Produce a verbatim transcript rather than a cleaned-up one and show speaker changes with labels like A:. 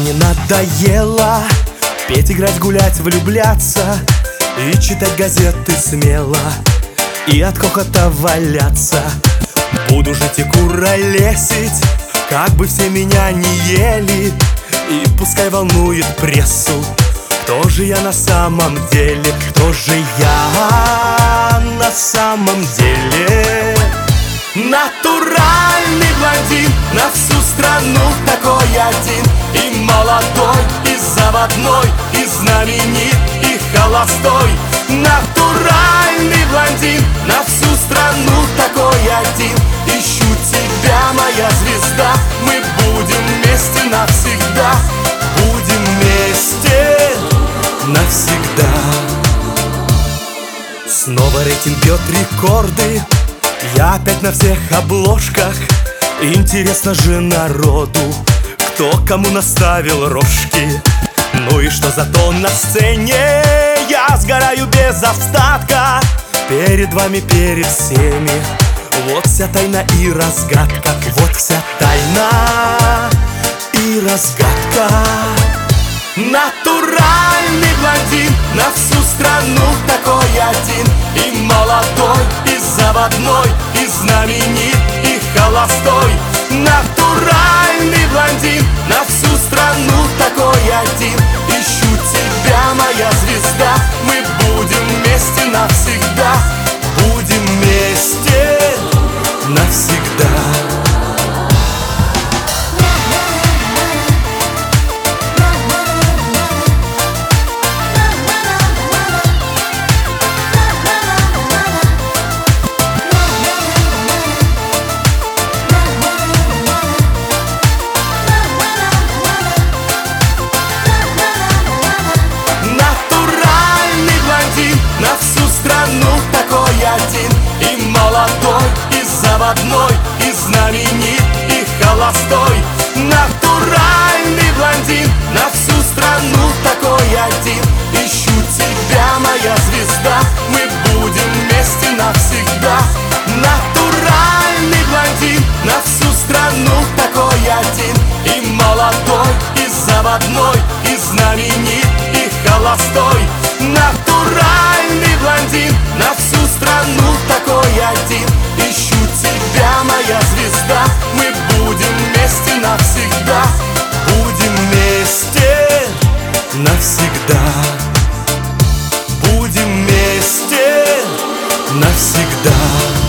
A: Мне надоело петь, играть, гулять, влюбляться и читать газеты смело, и от хохота валяться. Буду жить и куролесить, как бы все меня не ели, и пускай волнует прессу, кто же я на самом деле, кто же я на самом деле. Натуральный блондин, на всю страну такой один, и молодой, и заводной, и знаменит, и холостой. Натуральный блондин, на всю страну такой один. Ищу тебя, моя звезда, мы будем вместе навсегда. Будем вместе навсегда. Снова рейтинг бьет рекорды, я опять на всех обложках. Интересно же народу, кто кому наставил рожки. Ну и что зато на сцене я сгораю без остатка. Перед вами, перед всеми, вот вся тайна и разгадка. Вот вся тайна и разгадка. Натуральный блондин, на всю страну такой один, и молодой, и заводной, и знаменит, и холостой. Натуральный блондин, на всю страну такой один. Ищу тебя, моя звезда, мы будем вместе навсегда. Будем вместе навсегда. На всю страну такой один, и молодой, и заводной, и знаменит, и холостой. Натуральный блондин, на всю страну такой один. Ищу тебя, моя звезда, мы будем вместе навсегда. Натуральный блондин, на всю страну такой один, и молодой, и заводной, и знаменит, и холостой. Натуральный блондин, на всю страну такой один. Ищу тебя, моя звезда, мы будем вместе навсегда. Будем вместе навсегда. Будем вместе навсегда.